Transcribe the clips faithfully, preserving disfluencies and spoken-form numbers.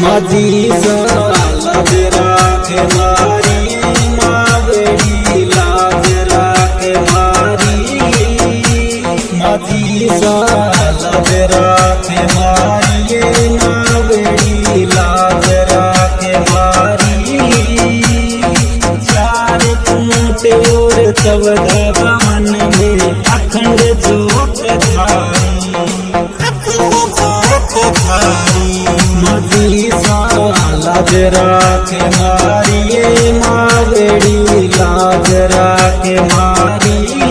माझी लाज राखे मारी मावडी लाज राखे मारी माझी लाज राखे मारी मावडी लाज राखे मारी चार कुंटे और चौदह गमन में अखंड जोत धारी माझी लाज राखे मारी मावडी लाज राखे मारी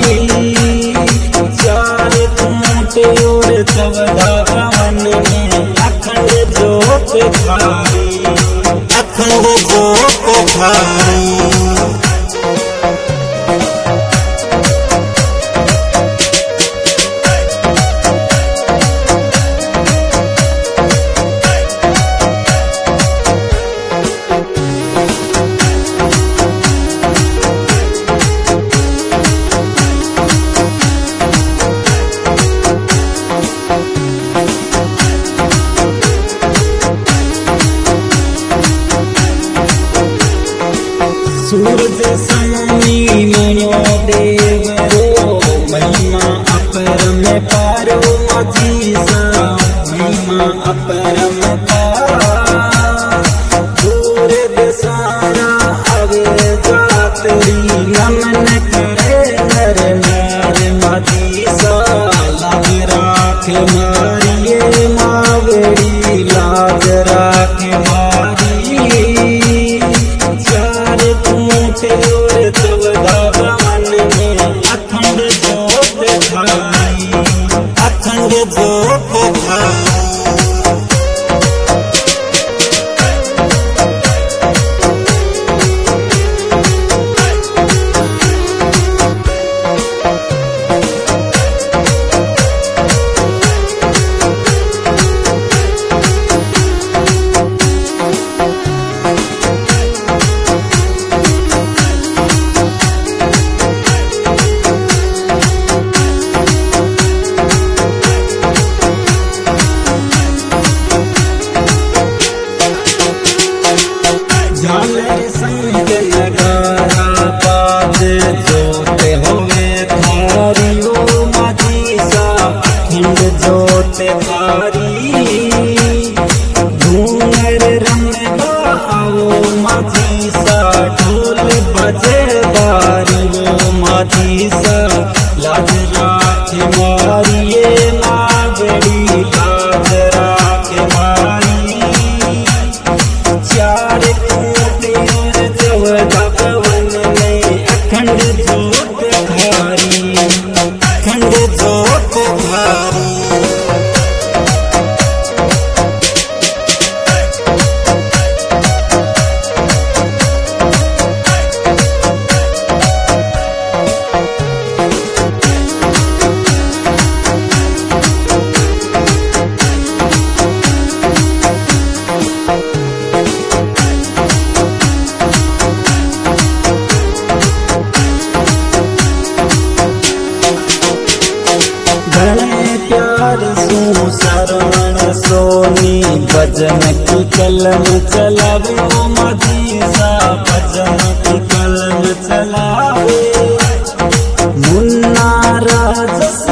चार कुंटे और चौदह गमन में अखंड जोत धारी अखंड जोत धारी। सूरज समनी मनो देव रो महिमा अपरम पारो माझी महिमा अपरम दूर दसारा अवे जातरी नमन करे नर नार माझी लाज राखे मारिये मावड़ी लाज राखे मारी और चौदह गमन में अखंड जोत धारी अखंड जोत धारी। झालर संग नगारा पाद जोत होवे थारी ओ माझी अखंड जोत धारी घूंगर रंग आओ माझी ढोल बजे बारी ओ माझी लाज राखे मारिये मावड़ी लाज राखे मारी चार गवन में अखंड जोत धारी अखंड जोत धारी। घणे प्यार सू सरवण सोनी भजन की कलम चलावे ओ माझी सा भजन की कलम चलावे मुन्ना राज